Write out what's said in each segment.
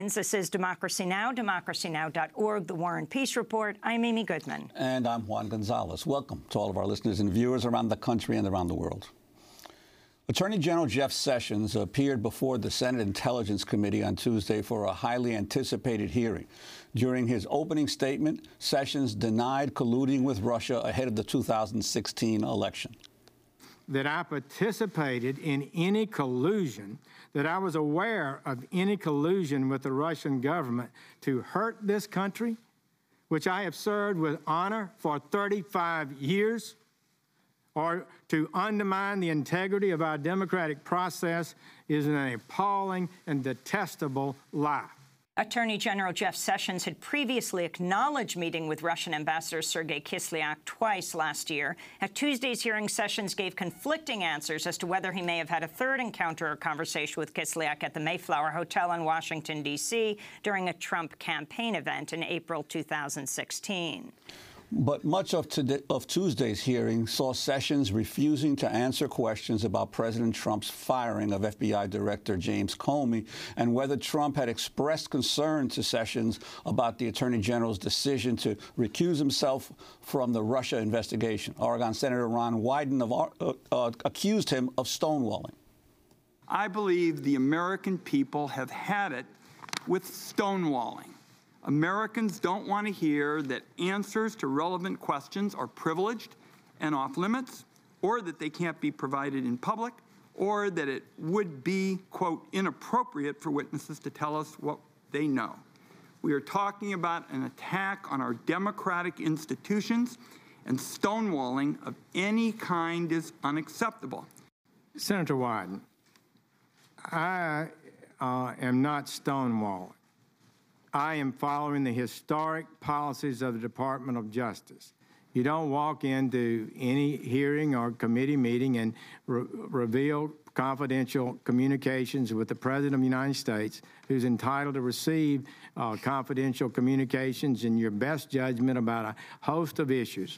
This is Democracy Now!, democracynow.org, The War and Peace Report. I'm Amy Goodman. And I'm Juan Gonzalez. Welcome to all of our listeners and viewers around the country and around the world. Attorney General Jeff Sessions appeared before the Senate Intelligence Committee on Tuesday for a highly anticipated hearing. During his opening statement, Sessions denied colluding with Russia ahead of the 2016 election. That I participated in any collusion, that I was aware of any collusion with the Russian government to hurt this country, which I have served with honor for 35 years, or to undermine the integrity of our democratic process is an appalling and detestable lie. Attorney General Jeff Sessions had previously acknowledged meeting with Russian Ambassador Sergei Kislyak twice last year. At Tuesday's hearing, Sessions gave conflicting answers as to whether he may have had a third encounter or conversation with Kislyak at the Mayflower Hotel in Washington, D.C. during a Trump campaign event in April 2016. But much of Tuesday's hearing saw Sessions refusing to answer questions about President Trump's firing of FBI Director James Comey and whether Trump had expressed concern to Sessions about the Attorney General's decision to recuse himself from the Russia investigation. Oregon Senator Ron Wyden accused him of stonewalling. I believe the American people have had it with stonewalling. Americans don't want to hear that answers to relevant questions are privileged and off limits, or that they can't be provided in public, or that it would be, quote, inappropriate for witnesses to tell us what they know. We are talking about an attack on our democratic institutions, and stonewalling of any kind is unacceptable. Senator Wyden, I am not stonewalling. I am following the historic policies of the Department of Justice. You don't walk into any hearing or committee meeting and reveal confidential communications with the President of the United States, who's entitled to receive confidential communications in your best judgment about a host of issues,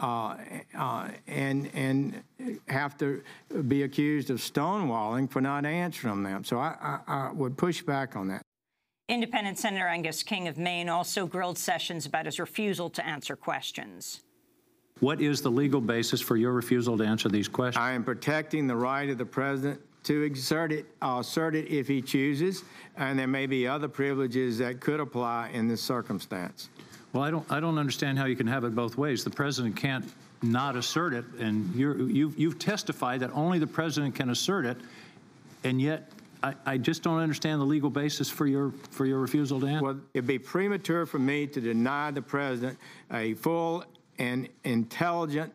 and have to be accused of stonewalling for not answering them. So I would push back on that. Independent Senator Angus King of Maine also grilled Sessions about his refusal to answer questions. What is the legal basis for your refusal to answer these questions? I am protecting the right of the president to assert it if he chooses, and there may be other privileges that could apply in this circumstance. Well, I don't understand how you can have it both ways. The president can't not assert it, and you've testified that only the president can assert it, and yet I just don't understand the legal basis for your refusal to answer. Well, it'd be premature for me to deny the president a full and intelligent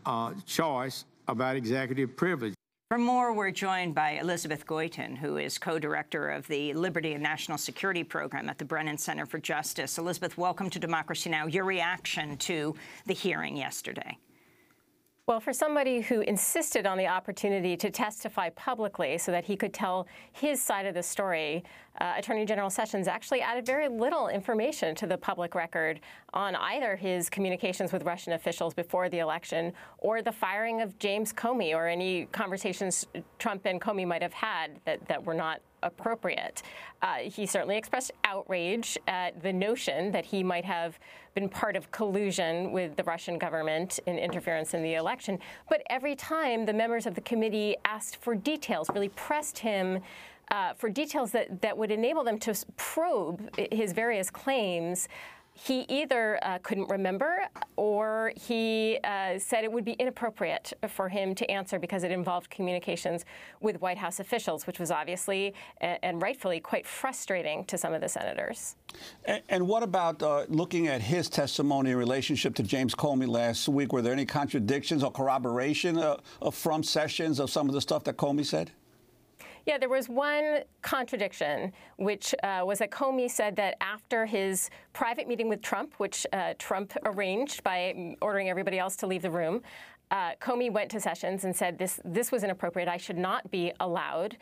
choice about executive privilege. For more, we're joined by Elizabeth Goitein, who is co-director of the Liberty and National Security Program at the Brennan Center for Justice. Elizabeth, welcome to Democracy Now! Your reaction to the hearing yesterday. Well, for somebody who insisted on the opportunity to testify publicly so that he could tell his side of the story, Attorney General Sessions actually added very little information to the public record on either his communications with Russian officials before the election or the firing of James Comey or any conversations Trump and Comey might have had that were not appropriate. He certainly expressed outrage at the notion that he might have been part of collusion with the Russian government in interference in the election. But every time the members of the committee asked for details, really pressed him for details that would enable them to probe his various claims, he either couldn't remember or he said it would be inappropriate for him to answer because it involved communications with White House officials, which was obviously and rightfully quite frustrating to some of the senators. And what about looking at his testimony in relationship to James Comey last week? Were there any contradictions or corroboration from Sessions of some of the stuff that Comey said? Yeah, there was one contradiction, which was that Comey said that after his private meeting with Trump, which Trump arranged by ordering everybody else to leave the room, Comey went to Sessions and said this was inappropriate. I should not be allowed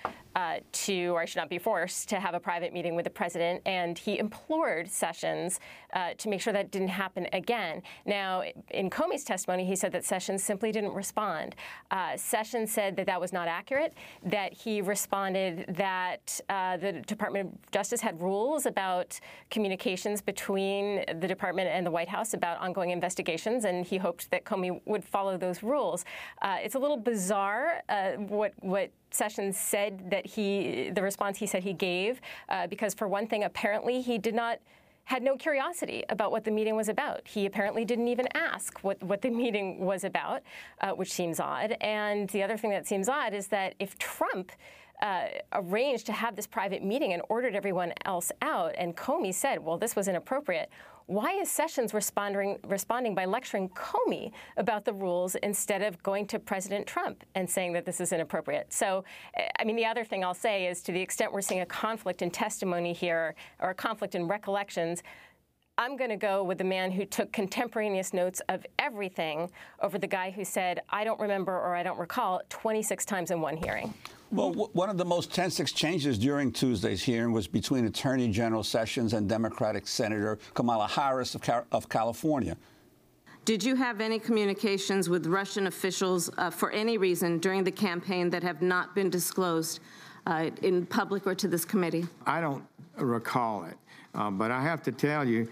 or I should not be forced to have a private meeting with the president. And he implored Sessions to make sure that didn't happen again. Now, in Comey's testimony, he said that Sessions simply didn't respond. Sessions said that was not accurate, that he responded that the Department of Justice had rules about communications between the department and the White House about ongoing investigations, and he hoped that Comey would follow those rules. It's a little bizarre what Sessions said that the response he said he gave, because for one thing, apparently he had no curiosity about what the meeting was about. He apparently didn't even ask what the meeting was about, which seems odd. And the other thing that seems odd is that if Trump arranged to have this private meeting and ordered everyone else out, and Comey said, well, this was inappropriate, why is Sessions responding by lecturing Comey about the rules instead of going to President Trump and saying that this is inappropriate? So, I mean, the other thing I'll say is, to the extent we're seeing a conflict in testimony here, or a conflict in recollections, I'm going to go with the man who took contemporaneous notes of everything over the guy who said, I don't remember or I don't recall, 26 times in one hearing. Well, one of the most tense exchanges during Tuesday's hearing was between Attorney General Sessions and Democratic Senator Kamala Harris of California. Did you have any communications with Russian officials for any reason during the campaign that have not been disclosed in public or to this committee? I don't recall it, but I have to tell you,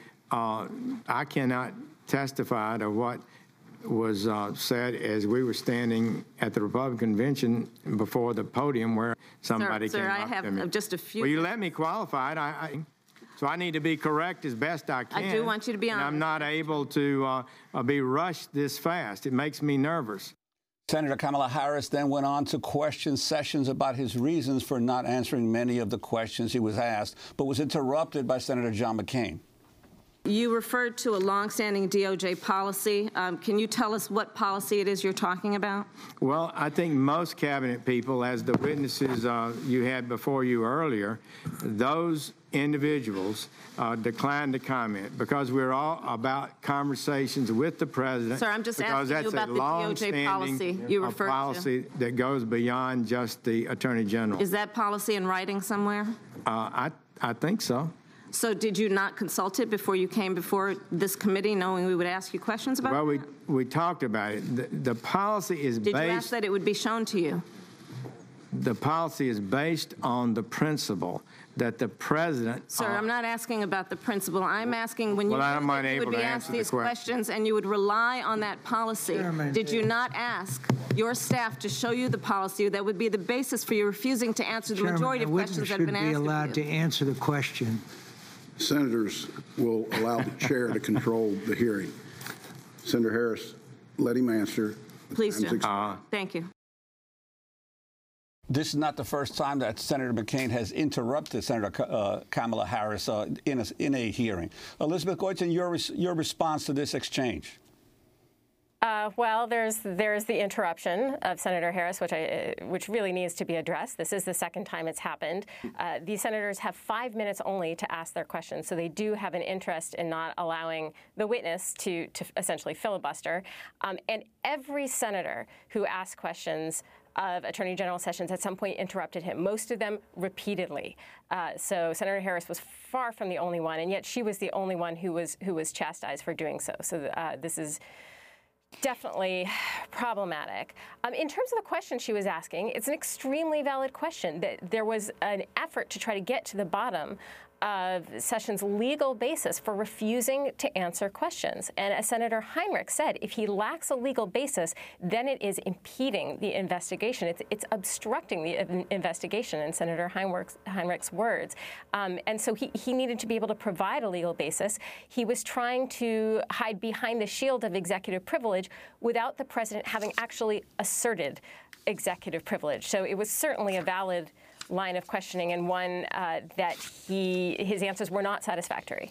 I cannot testify to what was said as we were standing at the Republican convention before the podium where somebody came up to me. Sir, I have just a few. Will you let me qualify it? So I need to be correct as best I can. I do want you to be honest. And I'm not able to be rushed this fast. It makes me nervous. Senator Kamala Harris then went on to question Sessions about his reasons for not answering many of the questions he was asked, but was interrupted by Senator John McCain. You referred to a longstanding DOJ policy. Can you tell us what policy it is you're talking about? Well, I think most cabinet people, as the witnesses you had before you earlier, those individuals declined to comment because we're all about conversations with the president. Sir, I'm just asking you about the DOJ policy you referred to. Policy that goes beyond just the Attorney General. Is that policy in writing somewhere? I think so. So did you not consult it before you came before this committee, knowing we would ask you questions about it? Well, we talked about it. The policy is based... Did you ask that it would be shown to you? The policy is based on the principle that the president... Sir, I'm not asking about the principle. I'm asking when you would be asked these questions and you would rely on that policy. Did you not ask your staff to show you the policy that would be the basis for you refusing to answer the majority of questions that have been asked of you? Chairman, a witness should be allowed to answer the question. Senators will allow the chair to control the hearing. Senator Harris, let him answer. Please do. Thank you. This is not the first time that Senator McCain has interrupted Senator Kamala Harris in a hearing. Elizabeth Goitin, your response to this exchange? Well, there's the interruption of Senator Harris, which really needs to be addressed. This is the second time it's happened. These senators have 5 minutes only to ask their questions, so they do have an interest in not allowing the witness to essentially filibuster. And every senator who asked questions of Attorney General Sessions at some point interrupted him, most of them repeatedly. So Senator Harris was far from the only one, and yet she was the only one who was chastised for doing so. So this is definitely problematic. In terms of the question she was asking, it's an extremely valid question. There was an effort to try to get to the bottom of Sessions' legal basis for refusing to answer questions. And as Senator Heinrich said, if he lacks a legal basis, then it is impeding the investigation. It's obstructing the investigation, in Senator Heinrich's words. And so he needed to be able to provide a legal basis. He was trying to hide behind the shield of executive privilege without the president having actually asserted executive privilege. So it was certainly a valid line of questioning, and one that his answers were not satisfactory.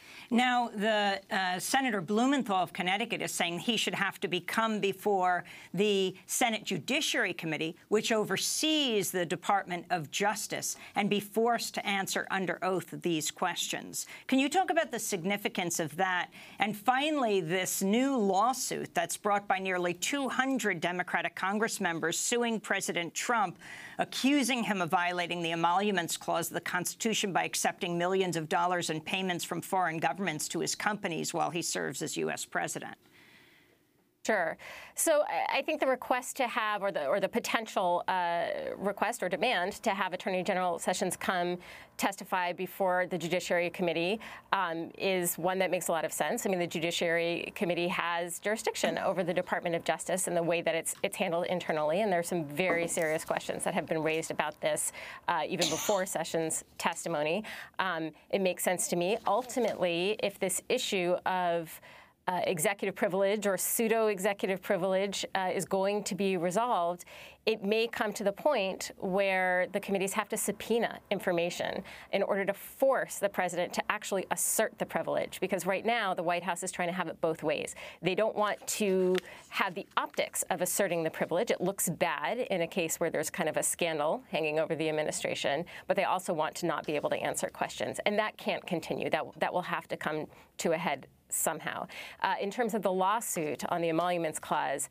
Now, the Senator Blumenthal of Connecticut is saying he should have to come before the Senate Judiciary Committee, which oversees the Department of Justice, and be forced to answer under oath these questions. Can you talk about the significance of that? And finally, this new lawsuit that's brought by nearly 200 Democratic Congress members suing President Trump, accusing him of violating the Emoluments Clause of the Constitution by accepting millions of dollars in payments from foreign governments to his companies while he serves as U.S. president. Sure. So I think the request to have, or the potential request or demand to have Attorney General Sessions come testify before the Judiciary Committee is one that makes a lot of sense. I mean, the Judiciary Committee has jurisdiction over the Department of Justice and the way that it's handled internally, and there are some very serious questions that have been raised about this even before Sessions' testimony. It makes sense to me. Ultimately, if this issue of executive privilege or pseudo-executive privilege is going to be resolved, it may come to the point where the committees have to subpoena information in order to force the president to actually assert the privilege. Because right now, the White House is trying to have it both ways. They don't want to have the optics of asserting the privilege. It looks bad in a case where there's kind of a scandal hanging over the administration, but they also want to not be able to answer questions. And that can't continue. That will have to come to a head somehow. In terms of the lawsuit on the Emoluments Clause,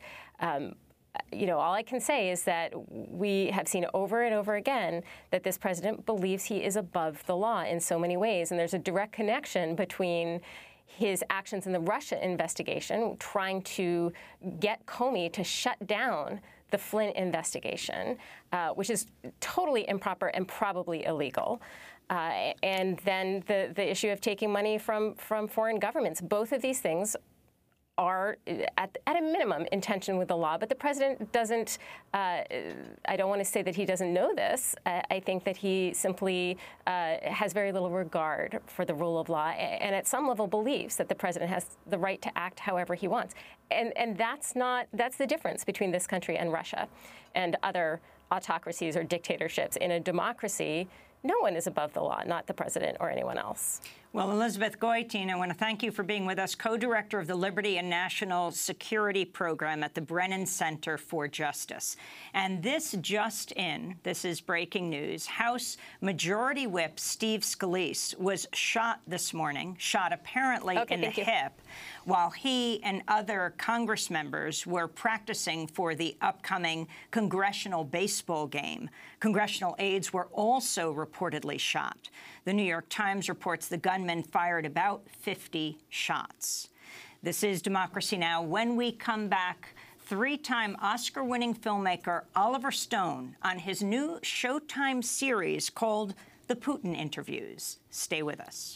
all I can say is that we have seen over and over again that this president believes he is above the law in so many ways. And there's a direct connection between his actions in the Russia investigation, trying to get Comey to shut down the Flynn investigation, which is totally improper and probably illegal. And then the issue of taking money from foreign governments. Both of these things are, at a minimum, in tension with the law. But the president doesn't, I don't want to say that he doesn't know this. I think that he simply has very little regard for the rule of law and at some level believes that the president has the right to act however he wants. And that's the difference between this country and Russia and other autocracies or dictatorships. In a democracy, no one is above the law, not the president or anyone else. Well, Elizabeth Goitein, I want to thank you for being with us, co-director of the Liberty and National Security Program at the Brennan Center for Justice. And this just in, this is breaking news, House Majority Whip Steve Scalise was shot this morning, shot apparently in the hip, while he and other Congress members were practicing for the upcoming congressional baseball game. Congressional aides were also reportedly shot. The New York Times reports the gunman fired about 50 shots. This is Democracy Now! When we come back, three-time Oscar-winning filmmaker Oliver Stone on his new Showtime series called The Putin Interviews. Stay with us.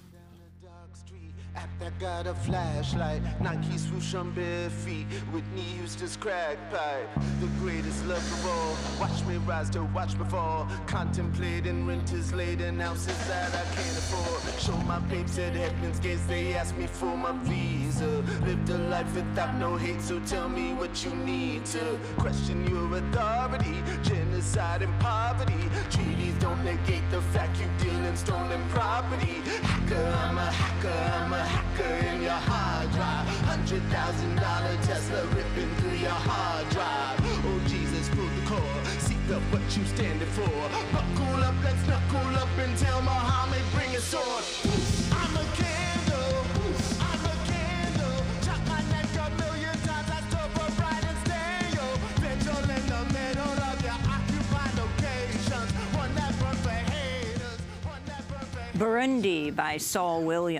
I got a flashlight, Nike swoosh on bare feet, Whitney Houston's crack pipe, the greatest love of all. Watch me rise to watch me fall, contemplating renters laden ounces that I can't afford. Show my papes at Heaven's Gates, they ask me for my visa. Lived a life without no hate, so tell me what you need to question your authority. Genocide and poverty, treaties don't negate the fact you deal in stolen property. Hacker, I'm a hacker, I'm a hacker in your hard drive. $100,000 Tesla ripping through your hard drive. Oh Jesus, pull the cord, seek up what you standing for. Buckle up, let's knuckle up and tell Muhammad bring his sword. I'm a candle, I'm a candle. Chop my neck a million times, I stood for bright and stereo. Vigil in the middle of your occupied locations. One that burn for haters, one that burn for Burundi by Saul Williams.